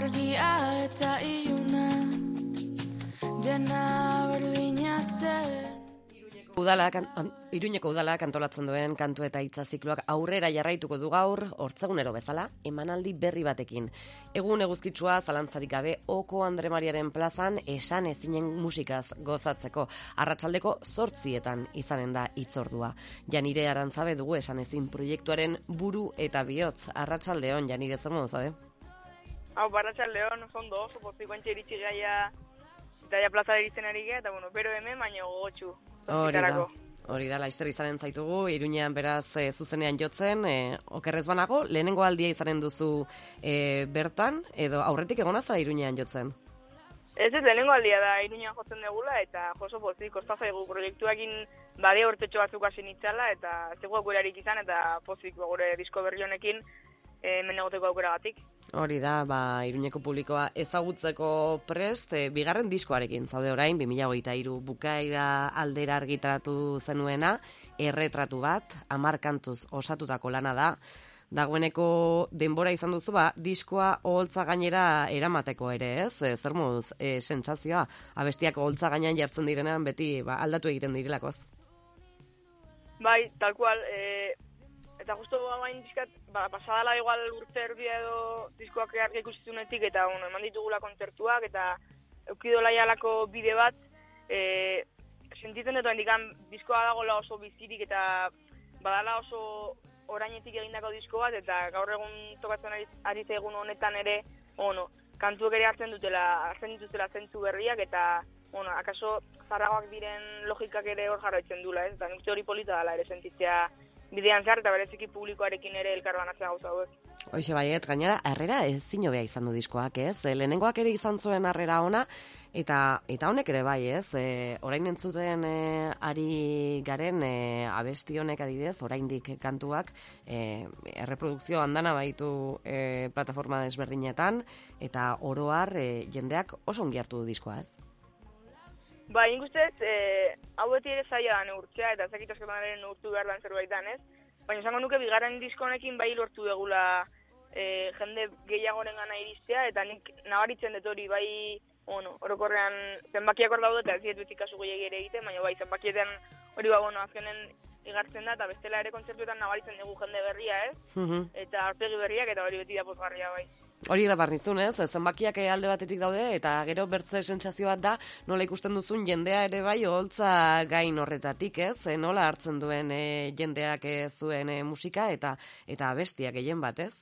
argia eta iluna, dena berdina zen. Iruñeko udalak antolatzen duen kantu eta hitza zikloak aurrera jarraituko du gaur, hortzegunero bezala, emanaldi berri batekin. Egun eguzkitsua zalantzarik gabe Oko Andre Mariaren plazan esan ezinen musikaz gozatzeko. Arratsaldeko 8:00 izanen da hitzordua. Janire Arantzabe dugu esan ezin proiektuaren buru eta bihotz. Arratsaldeon, Janire, zer modu zaude? Hau, arratsaldeon, ondo, oso pozik guantxe iritsi gaia, eta ja plaza eritzen ari gara, eta bueno, bero hemen, baina gogotxu. Hori da, laizter izanen zaitugu, Iruñean beraz zuzenean jotzen, okerrez banago, lehenengo aldia izanen duzu bertan, edo aurretik egona zara Iruñean jotzen? Ez lehenengo aldia da, Iruñean jotzen degula, eta oso pozik, kosta zaigu proiektuakin bade urtetxo batzuk hasi nitzala, eta zego aukerarik izan, eta pozik gure disko berri honekin, hemen egoteko aukeragatik. Hori da, Iruñeko publikoa ezagutzeko prest, bigarren diskoarekin zaude orain, 2023 bukaera aldera argitaratu zenuena, erretratu bat, 10 kantuz osatutako lana da. Dagoeneko denbora izan duzu, diskoa oholtza gainera eramateko ere, ez? Zer moduz, sentsazioa, abestiak oholtza gainean jartzen direnean beti aldatu egiten direlakoz. Bai, tal cual, eta justo bain diskat, pasadala igual urte erdia edo diskoak argi ikusizunetik, eta eman ditugula kontzertuak, eta eukidola jalako bide bat, sentitzen dut handikan diskoa dagoela oso bizirik, eta badala oso orainetik egindako disko bat, eta gaur egun tokatzen ari zaigun honetan ere, kantuek ere hartzen dituzela zentzu berriak, eta akaso zarragoak diren logikak ere hor jarraitzen dula, ez? Eta nik hori polita dela ere sentitzea bidean zehar, eta bereziki publikoarekin ere elkarbanatzea gauza hauek. Hoxe baiet, gainera, harrera ezin hobea izan du diskoak, ez? Lehenengoak ere izan zuen harrera ona, eta honek ere bai, ez? Orain entzuten ari garen abesti honek adidez, oraindik kantuak, erreprodukzio handana baitu plataforma desberdinetan, eta oroar jendeak oso ongi hartu du diskoa, ez? Ba, nik ustez, hau beti ere zaila da neurtzea, eta ezakit askotan ere neurtu behar dan zerbaitan, ez? Baina esango nuke bigarren disko honekin bai lortu degula jende gehiagoren gana iristea, eta nik nabaritzen dut hori bai, orokorrean zenbakiak hor daude, eta ez dut betik kasu gehiagi ere egiten, baina bai, zenbakietan hori azkenen igartzen da, eta bestela ere kontzertuetan nabaritzen dugu jende berria, ez? Eta aurpegi berriak, eta hori beti da pozgarria bai. Hori da barnizun, ez? Zenbakiak alde batetik daude, eta gero bertze sentsazio bat da, nola ikusten duzun jendea ere bai oholtza gain horretatik, ez? Nola hartzen duen jendeak zuen musika eta abestiak gehien bat, ez?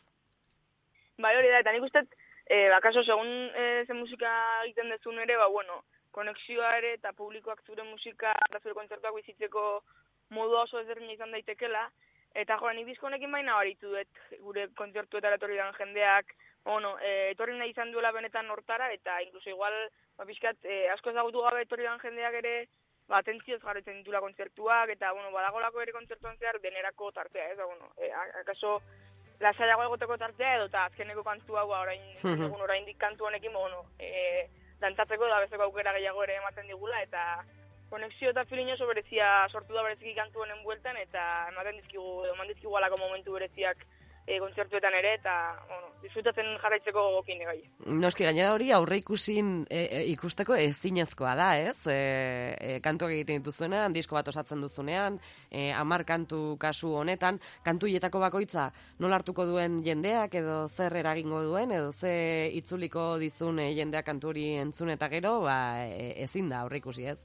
Bai, hori da, eta nik uste, bakaso, segun zen musika egiten dezun ere, konexioa ere eta publikoak zure musika eta zure kontzertuak bizitzeko modu oso ezberdina izan daitekela, eta nik disko honekin baina baritu dut gure kontzertuetara etorri dan jendeak, etorri nahi izan duela benetan hortara, eta inkluso igual, pixkat, asko ezagutu gabe etorri dan jendeak ere, atentzioz jarretzen ditula kontzertuak, eta, badagolako ere kontzertuan zehar denerako tartea, ez, akaso, lasaiago egoteko tartea edo, eta azkeneko kantu hau, oraindik kantu honekin, dantzatzeko da bezeko aukera gehiago ere ematen digula, eta konexio eta feeling oso berezia sortu da bereziki kantu honen bueltan, eta eman dizkigu alako momentu bereziak kontzertuetan ere, eta disfrutatzen jarraitzeko gogokin gai. Noski, gainera hori aurre ikusteko ezinezkoa da, ez? Kantuak egiten dituzuenean, disko bat osatzen duzunean, 10 kantu kasu honetan, kantuietako bakoitza nola hartuko duen jendeak, edo zer eragingo duen, edo ze itzuliko dizun jendeak kantu hori entzun eta gero, ezin da aurre ikusi, ez?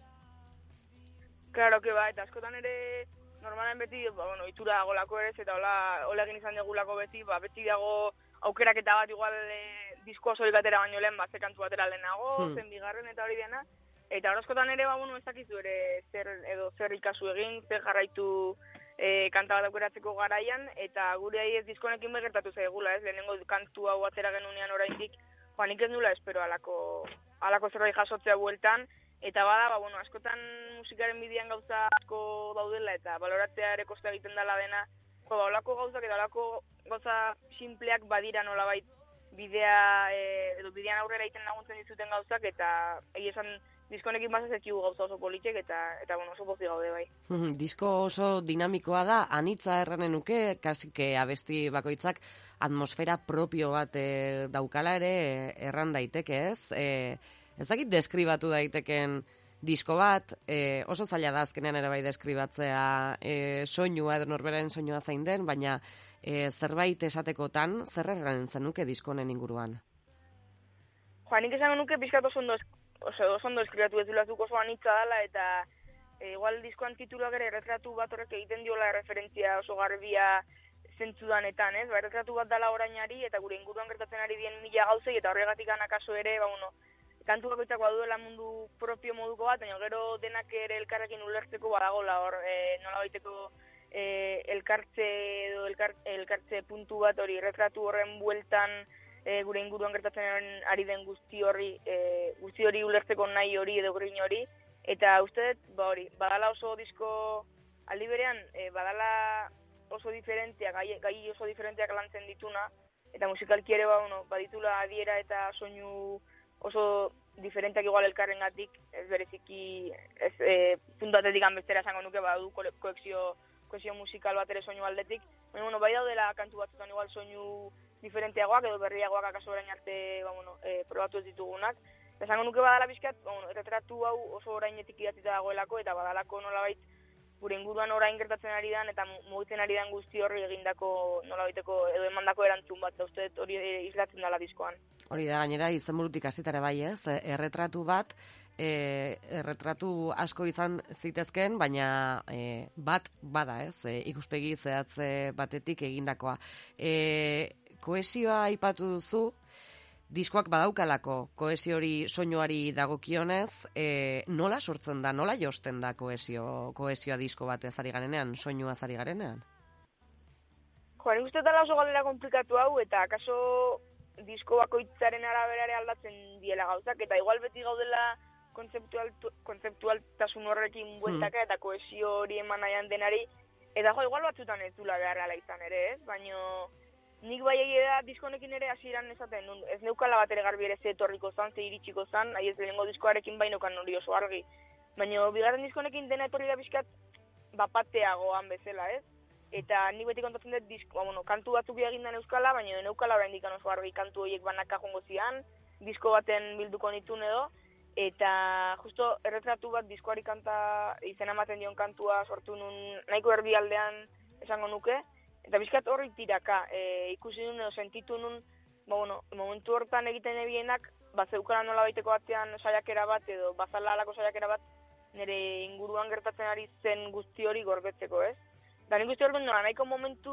Claro que eta askotan ere normalen beti, itura dagolako ere, eta hola egin izan degulako beti, beti dago aukeraketa bat igual diskoa solik atera baino lehen, ze kantu batera lehenago, zen bigarren eta hori dena, eta askotan ere, ez dakizu ere zer ikasu egin, zer jarraitu kanta bat aukeratzeko garaian, eta gure ahi ez diskonekin begertatu zaigula, ez, lehenengo kantu hau atera genunean oraindik, nik ez nula espero alako zerbait jasotzea bueltan, eta bada, askotan musikaren bidean gauza asko daudela, eta baloratzea ere kosta egiten dela dena, olako gauzak eta olako gauza simpleak badira nolabait bidea, edo bidean aurrera egiten laguntzen dizuten gauzak, eta egia esan diskonekin bazaz ekigu gauza oso politxek, eta bueno, oso pozik gaude bai. Disko oso dinamikoa da, anitza erranen nuke, kasike abesti bakoitzak atmosfera propio bat daukala ere erran daiteke, ez? Ez dakit deskribatu daiteken disko bat, oso zaila da azkenean ere bai deskribatzea soinua edo norberaren soinua zein den, baina zerbait esatekotan, zer erranen zenuke disko honen inguruan? Nik esango nuke pixkat oso ondo eskribatu ez dulazuk oso anitza dela, eta igual diskoan tituluak ere erretratu bat horrek egiten diola referentzia oso garbia zentzudanetan, ez? Erretratu bat dela orainari, eta gure inguruan gertatzen ari dien mila gauzei, eta horregatik akaso ere, kantu bakoitzak baduela mundu propio moduko bat, baina gero denak ere elkarrekin ulertzeko badagola hor, nola baiteko elkartze edo elkartze puntu bat hori erretratu horren bueltan gure inguruan gertatzen ari den guzti hori ulertzeko nahi hori edo grin hori, eta uste dut, badala oso disko aldi berean, badala oso diferenteak, gai oso diferenteak lantzen dituna, eta musikalki ere baditula adiera eta soinu oso diferenteak igual elkarrengatik, ez bereziki, puntu batetik bestera esango nuke badu koexio musikal bat ere soinu aldetik, baina bai daudela kantu batzutan igual soinu diferenteagoak edo berriagoak akaso orain arte probatu ez ditugunak. Esango nuke badala bizkat, erretratu hau oso orainetik idatzita dagoelako, eta badalako nolabait gure inguruan orain gertatzen ari dan eta mugitzen ari dan guzti horri egindako nolabaiteko edo emandako erantzun bat, da uste hori islatzen dela diskoan. Hori da, gainera, izenburutik hasitara bai ez, erretratu bat, erretratu asko izan zitezken, baina bat bada ez, ikuspegi zehatze batetik egindakoa. Koesioa aipatu duzu, diskoak badaukalako koesio hori soinuari dagokionez, nola sortzen da, nola josten da koesioa disko batez ari garenean, soinua ari garenean? Nik uste dela oso galdera komplikatu hau, eta akaso disko bakoitzaren araberare aldatzen diela gauzak, eta igual beti gaudela kontzeptualtasun horrekin bueltaka eta koesio hori eman nahian denari, eta igual batzutan ez dula beharrela izan ere, ez? Baina nik bai egia diskonekin ere hasieran esaten, ez neukala bat ere garbi ere ze etorriko zan, ze iritsiko zan, ez lehenengo diskoarekin bainokan hori oso argi. Baina bigarren diskonekin dena etorri da bizkat bapateagoan bezala, ez? Eta nik beti kontatzen dut kantu batzuk egindan euskala, baina neukala oraindik oso argi kantu horiek banaka jongo zian, disko baten bilduko nitun edo, eta justo erretratu bat diskoari kanta izena ematen dion kantua sortu nun nahiko erdialdean esango nuke, eta bizkat horri tiraka, ikusi nun edo sentitu nun, momentu hortan egiten ebienak, zeukala nola baiteko batean saiakera bat edo bazala alako saiakera bat, nire inguruan gertatzen ari zen guzti hori gordetzeko, ez? Da nik uste hor nola, nahiko momentu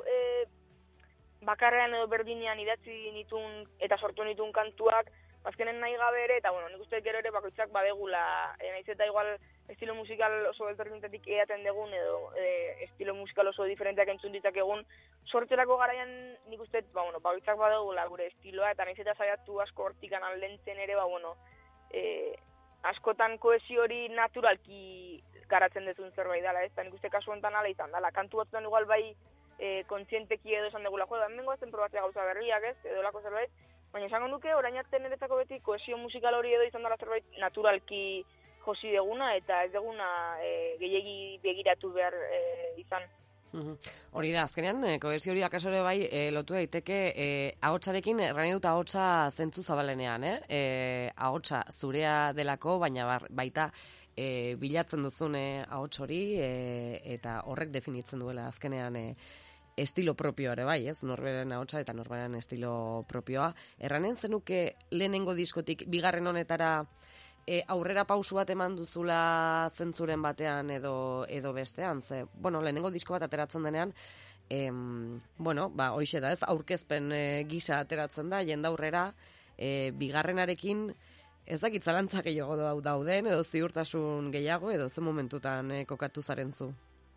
bakarrean edo berdinean idatzi nitun eta sortu nitun kantuak, azkenen nahi gabe ere, eta nik uste gero ere bakoitzak badegula, nahiz eta igual estilo musikal oso ezberdinetatik eaten degun, edo estilo musikal oso diferenteak entzun ditakegun, sortzerako garaian nik uste, bakoitzak badegula gure estiloa, eta nahiz eta saiatu asko hortikan aldentzen ere, askotan koesio hori naturalki garatzen dezun zerbait dela, ez? Eta nik uste kasu honetan ala izan dela. Kantu batzutan igual bai kontzienteki edo esan degula, hemengo azten probatzea gauza berriak, ez? Edo lako zerbait, baina esango nuke, orain arte niretzako beti koesio musikal hori edo izan dela zerbait naturalki josi deguna, eta ez deguna gehiegi begiratu behar izan. Hori da, azkenean, kohesio hori akaso ere bai lotu daiteke ahotsarekin, errani dut ahotsa zentzu zabalenean, ahotsa zurea delako, baina baita bilatzen duzune ahots hori eta horrek definitzen duela azkenean estilo propioa ere bai, ez? Norberen ahotsa eta norberen estilo propioa. Erranen zenuke lehenengo diskotik bigarren honetara aurrera pausu bat eman duzula zentzuren batean edo bestean, ze, lehenengo disko bat ateratzen denean, hoixe da, ez, aurkezpen gisa ateratzen da, jendaurrera, bigarrenarekin, ez dakit zalantzak gehiago dauden, edo ziurtasun gehiago, edo ze momentutan kokatu zaren zu?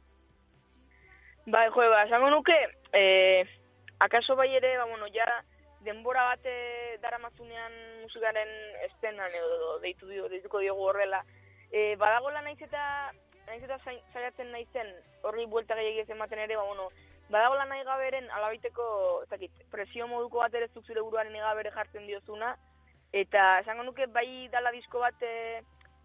Esango nuke, akaso bai ere, ja, denbora bat daramazunean musikaren estenan edo deituko diogu horrela. Badagola nahiz eta saiatzen naizen horri buelta gehiagiz ematen ere, badagola nahi gaberen alabiteko presio moduko bat ere zuk zure buruaren egabere jartzen diozuna, eta esango nuke bai dala disko bat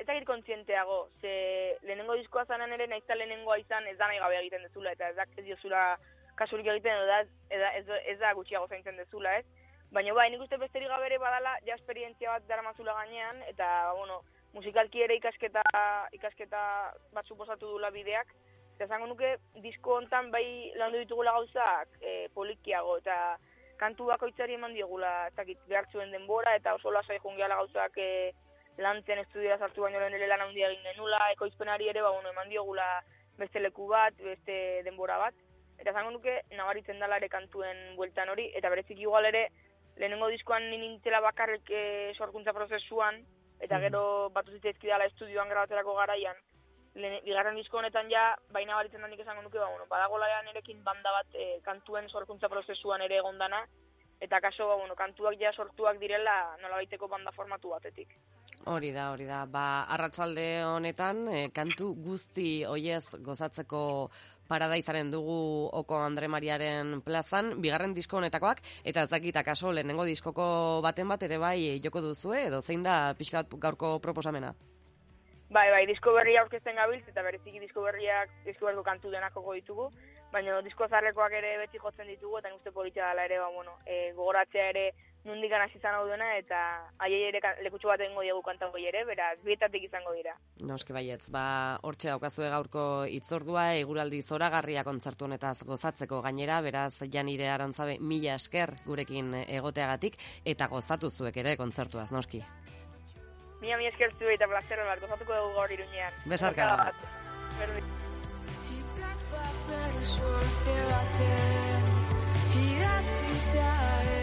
ezagit kontzienteago, ze lehenengo diskoa zanan ere naizta lehenengoa izan ez da nahi gabe egiten dezula, eta ez diozula kasurik egiten ez da gutxiago zaintzen dezula, ez? Baina nik uste besterik gabe ere badala, ja esperientzia bat daramazula gainean, eta, musikalki ere ikasketa bat suposatu dula bideak, eta zango nuke, disko hontan bai landu ditugula gauzak polikiago, eta kantu bakoitzari eman diogula, behar zuen denbora, eta oso lasai jungiala gauzak lantzen estudioa sartu baino lehen ere lan handia egin genula, ekoizpenari ere eman diogula beste leku bat, beste denbora bat, eta zango nuke nabaritzen dela ere kantuen bueltan hori, eta berezik igual ere lehenengo diskoan nintzela bakarrik sorkuntza prozesuan, eta gero batu zitzaizkidala estudioan grabatzerako garaian, bigarren disko honetan ja, baina baritzen da nik esango nuke, badagola nerekin banda bat kantuen sorkuntza prozesuan ere egondana, eta kaso, kantuak ja sortuak direla nolabaiteko banda formatu batetik. Hori da. Arratsalde honetan, kantu guzti hoiez gozatzeko parada izanen dugu Oko Andre Mariaren plazan, bigarren disko honetakoak, eta ez dakit akaso lehenengo diskoko baten bat ere bai joko duzue, edo zein da pixka bat gaurko proposamena? Bai, disko berria aurkezten gabiltz, eta bereziki disko berriko kantu denak joko ditugu, baina disko zarrekoak ere beti jotzen ditugu, eta uste politia dela ere, gogoratzea ere nundik hasi izan hau duena, eta haiei ere lekutxo bat egingo diegu kanta hori ere, beraz, bietatik izango dira. Noski baietz, hortxe daukazue gaurko hitzordua, eguraldi zoragarria kontzertu honetaz gozatzeko gainera, beraz, Janire Arantzabe, mila esker gurekin egoteagatik, eta gozatu zuek ere kontzertuaz, noski. Mila esker zuei eta plazer bat, gozatuko dugu gaur Iruñean. Besarka bat. Hitzak paper sorte baten, idatzita